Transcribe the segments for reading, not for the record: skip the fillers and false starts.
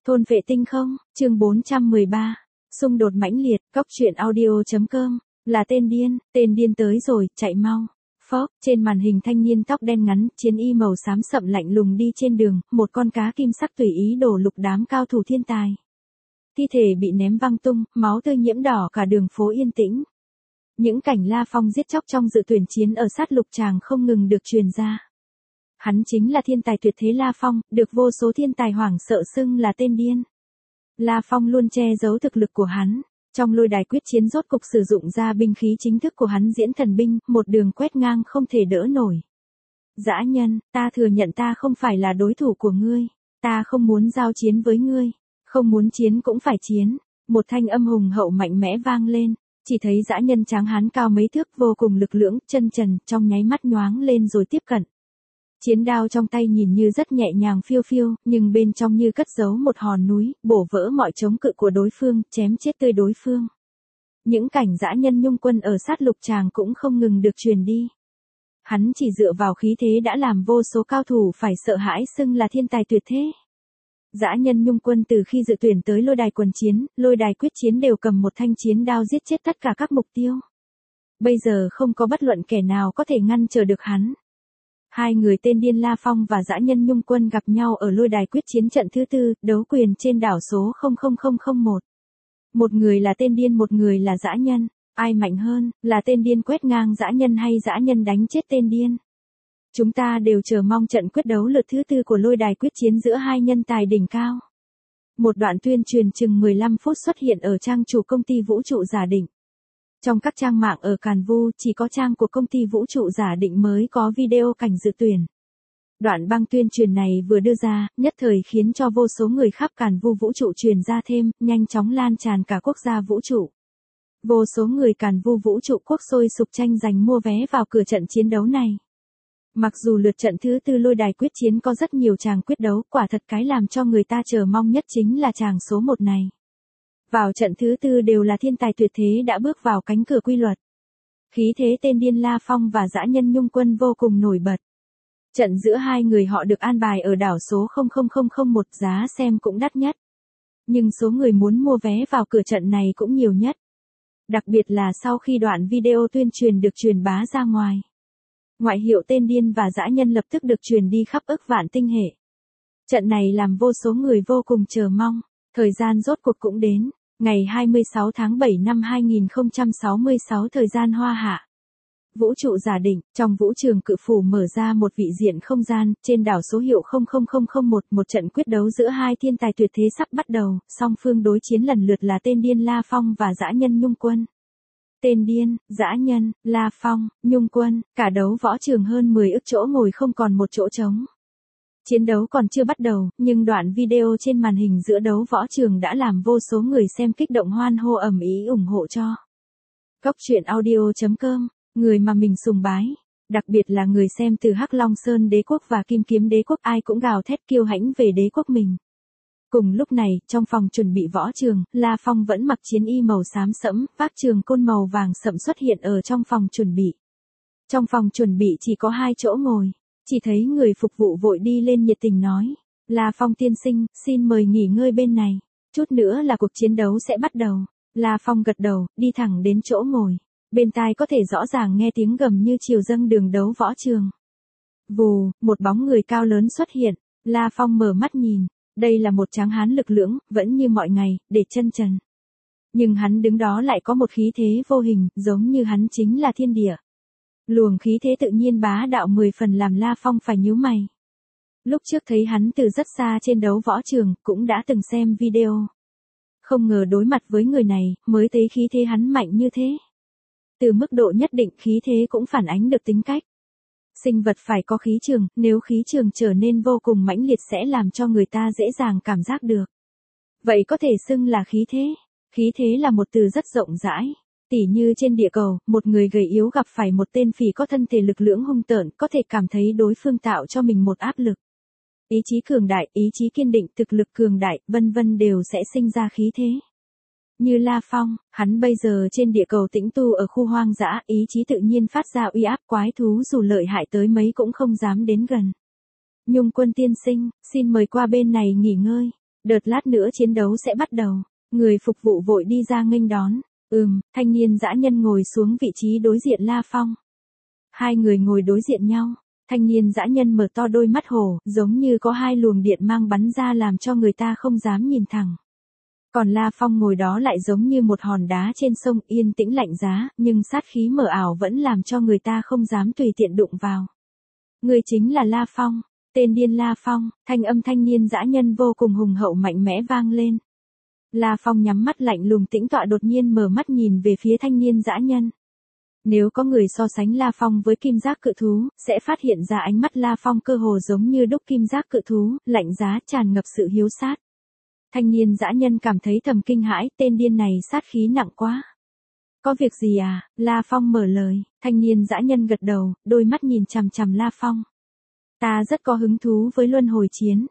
Thôn vệ tinh không, chương 413. Xung đột mãnh liệt, cóc truyện audio.com. Là tên điên tới rồi, chạy mau. Phốc, trên màn hình thanh niên tóc đen ngắn, chiến y màu xám sậm lạnh lùng đi trên đường, một con cá kim sắc tùy ý đổ lục đám cao thủ thiên tài. Thi thể bị ném văng tung, máu tươi nhiễm đỏ cả đường phố yên tĩnh. Những cảnh La Phong giết chóc trong dự tuyển chiến ở sát lục tràng không ngừng được truyền ra. Hắn chính là thiên tài tuyệt thế La Phong, được vô số thiên tài hoảng sợ xưng là tên điên. La Phong luôn che giấu thực lực của hắn. Trong lôi đài quyết chiến rốt cục sử dụng ra binh khí chính thức của hắn diễn thần binh, một đường quét ngang không thể đỡ nổi. Dã nhân, ta thừa nhận ta không phải là đối thủ của ngươi. Ta không muốn giao chiến với ngươi. Không muốn chiến cũng phải chiến. Một thanh âm hùng hậu mạnh mẽ vang lên. Chỉ thấy dã nhân tráng hán cao mấy thước vô cùng lực lưỡng, chân trần, trong nháy mắt nhoáng lên rồi tiếp cận. Chiến đao trong tay nhìn như rất nhẹ nhàng phiêu phiêu, nhưng bên trong như cất giấu một hòn núi, bổ vỡ mọi chống cự của đối phương, chém chết tươi đối phương. Những cảnh dã nhân nhung quân ở sát lục tràng cũng không ngừng được truyền đi. Hắn chỉ dựa vào khí thế đã làm vô số cao thủ phải sợ hãi xưng là thiên tài tuyệt thế. Dã nhân nhung quân từ khi dự tuyển tới lôi đài quần chiến, lôi đài quyết chiến đều cầm một thanh chiến đao giết chết tất cả các mục tiêu. Bây giờ không có bất luận kẻ nào có thể ngăn trở được hắn. Hai người tên điên La Phong và dã nhân nhung quân gặp nhau ở lôi đài quyết chiến trận thứ tư, đấu quyền trên đảo số 00001. Một người là tên điên, một người là dã nhân. Ai mạnh hơn, là tên điên quét ngang dã nhân hay dã nhân đánh chết tên điên? Chúng ta đều chờ mong trận quyết đấu lượt thứ tư của lôi đài quyết chiến giữa hai nhân tài đỉnh cao. Một đoạn tuyên truyền chừng 15 phút xuất hiện ở trang chủ công ty vũ trụ Giả Định. Trong các trang mạng ở Càn Vu, chỉ có trang của công ty vũ trụ Giả Định mới có video cảnh dự tuyển. Đoạn băng tuyên truyền này vừa đưa ra, nhất thời khiến cho vô số người khắp Càn Vu vũ trụ truyền ra thêm, nhanh chóng lan tràn cả quốc gia vũ trụ. Vô số người Càn Vu vũ trụ quốc sôi sục tranh giành mua vé vào cửa trận chiến đấu này. Mặc dù lượt trận thứ tư lôi đài quyết chiến có rất nhiều tràng quyết đấu, quả thật cái làm cho người ta chờ mong nhất chính là tràng số 1 này. Vào trận thứ tư đều là thiên tài tuyệt thế đã bước vào cánh cửa quy luật. Khí thế tên điên La Phong và dã nhân nhung quân vô cùng nổi bật. Trận giữa hai người họ được an bài ở đảo số 00001, giá xem cũng đắt nhất. Nhưng số người muốn mua vé vào cửa trận này cũng nhiều nhất. Đặc biệt là sau khi đoạn video tuyên truyền được truyền bá ra ngoài. Ngoại hiệu tên điên và dã nhân lập tức được truyền đi khắp ức vạn tinh hệ. Trận này làm vô số người vô cùng chờ mong. Thời gian rốt cuộc cũng đến. Ngày 26 tháng 7 năm 2066 thời gian Hoa Hạ. Vũ trụ Giả Định, trong vũ trường cự phủ mở ra một vị diện không gian, trên đảo số hiệu 00001, một trận quyết đấu giữa hai thiên tài tuyệt thế sắp bắt đầu, song phương đối chiến lần lượt là tên điên La Phong và dã nhân nhung quân. Tên điên, dã nhân, La Phong, nhung quân, cả đấu võ trường hơn 10 ức chỗ ngồi không còn một chỗ trống. Chiến đấu còn chưa bắt đầu, nhưng đoạn video trên màn hình giữa đấu võ trường đã làm vô số người xem kích động hoan hô ầm ĩ ủng hộ cho. Cóc truyện audio.com, người mà mình sùng bái, đặc biệt là người xem từ Hắc Long Sơn đế quốc và Kim Kiếm đế quốc, ai cũng gào thét kiêu hãnh về đế quốc mình. Cùng lúc này, trong phòng chuẩn bị võ trường, La Phong vẫn mặc chiến y màu xám sẫm, vác trường côn màu vàng sẫm xuất hiện ở trong phòng chuẩn bị. Trong phòng chuẩn bị chỉ có 2 chỗ ngồi. Chỉ thấy người phục vụ vội đi lên nhiệt tình nói. La Phong tiên sinh, xin mời nghỉ ngơi bên này. Chút nữa là cuộc chiến đấu sẽ bắt đầu. La Phong gật đầu, đi thẳng đến chỗ ngồi. Bên tai có thể rõ ràng nghe tiếng gầm như chiều dâng đường đấu võ trường. Vù, một bóng người cao lớn xuất hiện. La Phong mở mắt nhìn. Đây là một tráng hán lực lưỡng, vẫn như mọi ngày, để chân trần. Nhưng hắn đứng đó lại có một khí thế vô hình, giống như hắn chính là thiên địa. Luồng khí thế tự nhiên bá đạo 10 phần làm La Phong phải nhíu mày. Lúc trước thấy hắn từ rất xa trên đấu võ trường, cũng đã từng xem video. Không ngờ đối mặt với người này, mới thấy khí thế hắn mạnh như thế. Từ mức độ nhất định khí thế cũng phản ánh được tính cách. Sinh vật phải có khí trường, nếu khí trường trở nên vô cùng mãnh liệt sẽ làm cho người ta dễ dàng cảm giác được. Vậy có thể xưng là khí thế. Khí thế là một từ rất rộng rãi. Tỉ như trên địa cầu, một người gầy yếu gặp phải một tên phì có thân thể lực lưỡng hung tợn, có thể cảm thấy đối phương tạo cho mình một áp lực. Ý chí cường đại, ý chí kiên định, thực lực cường đại, vân vân đều sẽ sinh ra khí thế. Như La Phong, hắn bây giờ trên địa cầu tĩnh tu ở khu hoang dã, ý chí tự nhiên phát ra uy áp, quái thú dù lợi hại tới mấy cũng không dám đến gần. Nhung quân tiên sinh, xin mời qua bên này nghỉ ngơi. Đợt lát nữa chiến đấu sẽ bắt đầu. Người phục vụ vội đi ra nghênh đón. Thanh niên dã nhân ngồi xuống vị trí đối diện La Phong. Hai người ngồi đối diện nhau. Thanh niên dã nhân mở to đôi mắt hổ, giống như có hai luồng điện mang bắn ra làm cho người ta không dám nhìn thẳng. Còn La Phong ngồi đó lại giống như một hòn đá trên sông, yên tĩnh lạnh giá, nhưng sát khí mờ ảo vẫn làm cho người ta không dám tùy tiện đụng vào. Người chính là La Phong, tên điên La Phong, thanh âm thanh niên dã nhân vô cùng hùng hậu mạnh mẽ vang lên. La Phong nhắm mắt lạnh lùng tĩnh tọa, đột nhiên mở mắt nhìn về phía thanh niên dã nhân. Nếu có người so sánh La Phong với kim giác cự thú, sẽ phát hiện ra ánh mắt La Phong cơ hồ giống như đúc kim giác cự thú, lạnh giá tràn ngập sự hiếu sát. Thanh niên dã nhân cảm thấy thầm kinh hãi, tên điên này sát khí nặng quá. Có việc gì à? La Phong mở lời, thanh niên dã nhân gật đầu, đôi mắt nhìn chằm chằm La Phong. Ta rất có hứng thú với luân hồi chiến.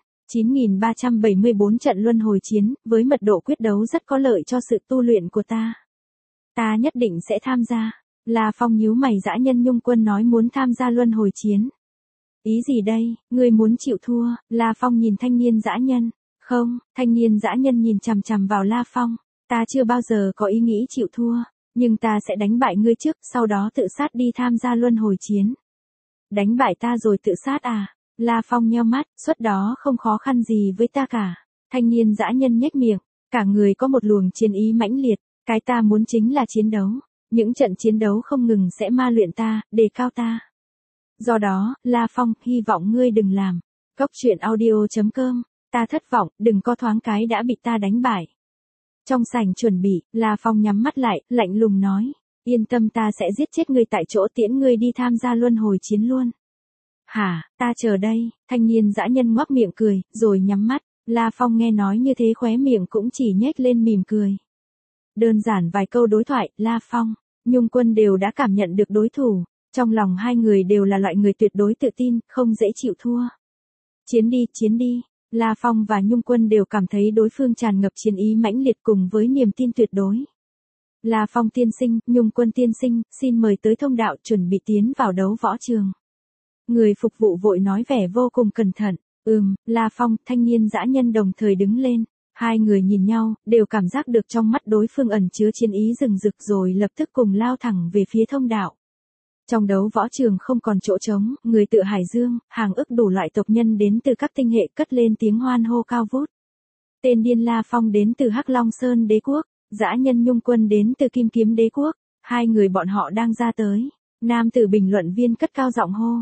9.374 trận luân hồi chiến, với mật độ quyết đấu rất có lợi cho sự tu luyện của ta. Ta nhất định sẽ tham gia. La Phong nhíu mày, dã nhân Nhung Quân nói muốn tham gia luân hồi chiến. Ý gì đây, ngươi muốn chịu thua? La Phong nhìn thanh niên dã nhân. Không, thanh niên dã nhân nhìn chằm chằm vào La Phong. Ta chưa bao giờ có ý nghĩ chịu thua, nhưng ta sẽ đánh bại ngươi trước, sau đó tự sát đi tham gia luân hồi chiến. Đánh bại ta rồi tự sát à? La Phong nheo mắt, suất đó không khó khăn gì với ta cả. Thanh niên dã nhân nhếch miệng, cả người có một luồng chiến ý mãnh liệt, cái ta muốn chính là chiến đấu. Những trận chiến đấu không ngừng sẽ ma luyện ta, đề cao ta. Do đó, La Phong, hy vọng ngươi đừng làm. Cốc truyện audio.com, ta thất vọng, đừng có thoáng cái đã bị ta đánh bại. Trong sảnh chuẩn bị, La Phong nhắm mắt lại, lạnh lùng nói, yên tâm, ta sẽ giết chết ngươi tại chỗ, tiễn ngươi đi tham gia luân hồi chiến luôn. Hả, ta chờ đây, thanh niên dã nhân ngoác miệng cười, rồi nhắm mắt. La Phong nghe nói như thế khóe miệng cũng chỉ nhếch lên mỉm cười. Đơn giản vài câu đối thoại, La Phong, Nhung Quân đều đã cảm nhận được đối thủ. Trong lòng hai người đều là loại người tuyệt đối tự tin, không dễ chịu thua. Chiến đi, chiến đi. La Phong và Nhung Quân đều cảm thấy đối phương tràn ngập chiến ý mãnh liệt cùng với niềm tin tuyệt đối. La Phong tiên sinh, Nhung Quân tiên sinh, xin mời tới thông đạo, chuẩn bị tiến vào đấu võ trường. Người phục vụ vội nói vẻ vô cùng cẩn thận. La Phong, thanh niên dã nhân đồng thời đứng lên. Hai người nhìn nhau, đều cảm giác được trong mắt đối phương ẩn chứa chiến ý rừng rực, rồi lập tức cùng lao thẳng về phía thông đạo. Trong đấu võ trường không còn chỗ trống, người tự Hải Dương, hàng ức đủ loại tộc nhân đến từ các tinh hệ cất lên tiếng hoan hô cao vút. Tên điên La Phong đến từ Hắc Long Sơn Đế Quốc, dã nhân Nhung Quân đến từ Kim Kiếm Đế Quốc. Hai người bọn họ đang ra tới. Nam tử bình luận viên cất cao giọng hô.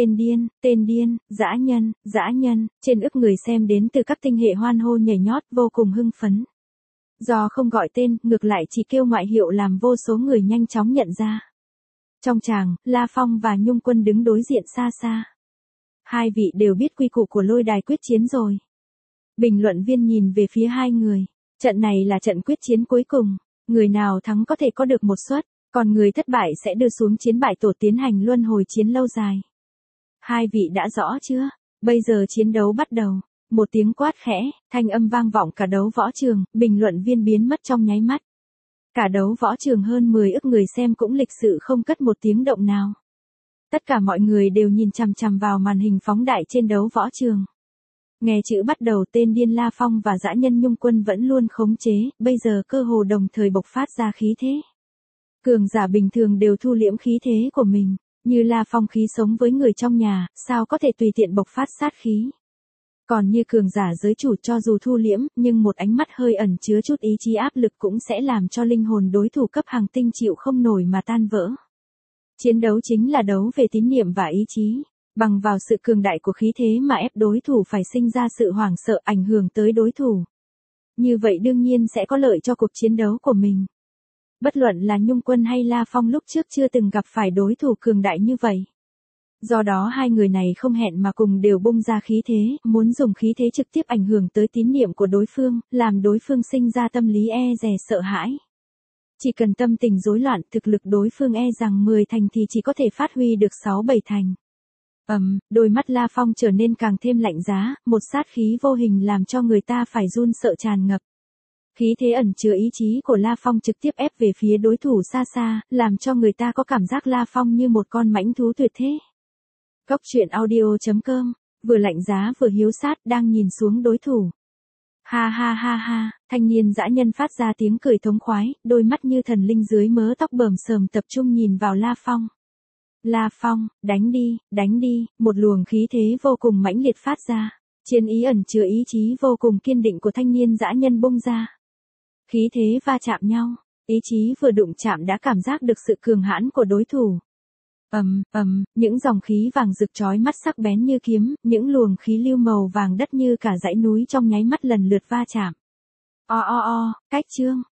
Tên điên, dã nhân, trên ức người xem đến từ các tinh hệ hoan hô nhảy nhót vô cùng hưng phấn. Do không gọi tên, ngược lại chỉ kêu ngoại hiệu làm vô số người nhanh chóng nhận ra. Trong tràng, La Phong và Nhung Quân đứng đối diện xa xa. Hai vị đều biết quy củ của lôi đài quyết chiến rồi. Bình luận viên nhìn về phía hai người. Trận này là trận quyết chiến cuối cùng. Người nào thắng có thể có được một suất, còn người thất bại sẽ đưa xuống chiến bại tổ tiến hành luân hồi chiến lâu dài. Hai vị đã rõ chưa? Bây giờ chiến đấu bắt đầu. Một tiếng quát khẽ, thanh âm vang vọng cả đấu võ trường, bình luận viên biến mất trong nháy mắt. Cả đấu võ trường hơn 10 ức người xem cũng lịch sự không cất một tiếng động nào. Tất cả mọi người đều nhìn chằm chằm vào màn hình phóng đại trên đấu võ trường. Nghe chữ bắt đầu, tên điên La Phong và dã nhân Nhung Quân vẫn luôn khống chế, bây giờ cơ hồ đồng thời bộc phát ra khí thế. Cường giả bình thường đều thu liễm khí thế của mình, như La Phong khí sống với người trong nhà, sao có thể tùy tiện bộc phát sát khí. Còn như cường giả giới chủ cho dù thu liễm, nhưng một ánh mắt hơi ẩn chứa chút ý chí áp lực cũng sẽ làm cho linh hồn đối thủ cấp hàng tinh chịu không nổi mà tan vỡ. Chiến đấu chính là đấu về tín niệm và ý chí, bằng vào sự cường đại của khí thế mà ép đối thủ phải sinh ra sự hoảng sợ, ảnh hưởng tới đối thủ. Như vậy đương nhiên sẽ có lợi cho cuộc chiến đấu của mình. Bất luận là Nhung Quân hay La Phong lúc trước chưa từng gặp phải đối thủ cường đại như vậy. Do đó hai người này không hẹn mà cùng đều bung ra khí thế, muốn dùng khí thế trực tiếp ảnh hưởng tới tín niệm của đối phương, làm đối phương sinh ra tâm lý e dè sợ hãi. Chỉ cần tâm tình rối loạn, thực lực đối phương e rằng 10 thành thì chỉ có thể phát huy được 6-7 thành. Đôi mắt La Phong trở nên càng thêm lạnh giá, một sát khí vô hình làm cho người ta phải run sợ tràn ngập. Khí thế ẩn chứa ý chí của La Phong trực tiếp ép về phía đối thủ xa xa, làm cho người ta có cảm giác La Phong như một con mãnh thú tuyệt thế. Cốc truyện audio.com, vừa lạnh giá vừa hiếu sát đang nhìn xuống đối thủ. Ha ha ha ha, thanh niên dã nhân phát ra tiếng cười thống khoái, đôi mắt như thần linh dưới mớ tóc bờm sờm tập trung nhìn vào La Phong. La Phong, đánh đi, một luồng khí thế vô cùng mãnh liệt phát ra. Chiến ý ẩn chứa ý chí vô cùng kiên định của thanh niên dã nhân bung ra. Khí thế va chạm nhau, ý chí vừa đụng chạm đã cảm giác được sự cường hãn của đối thủ. Những dòng khí vàng rực chói mắt sắc bén như kiếm, những luồng khí lưu màu vàng đất như cả dãy núi trong nháy mắt lần lượt va chạm. Cách chương,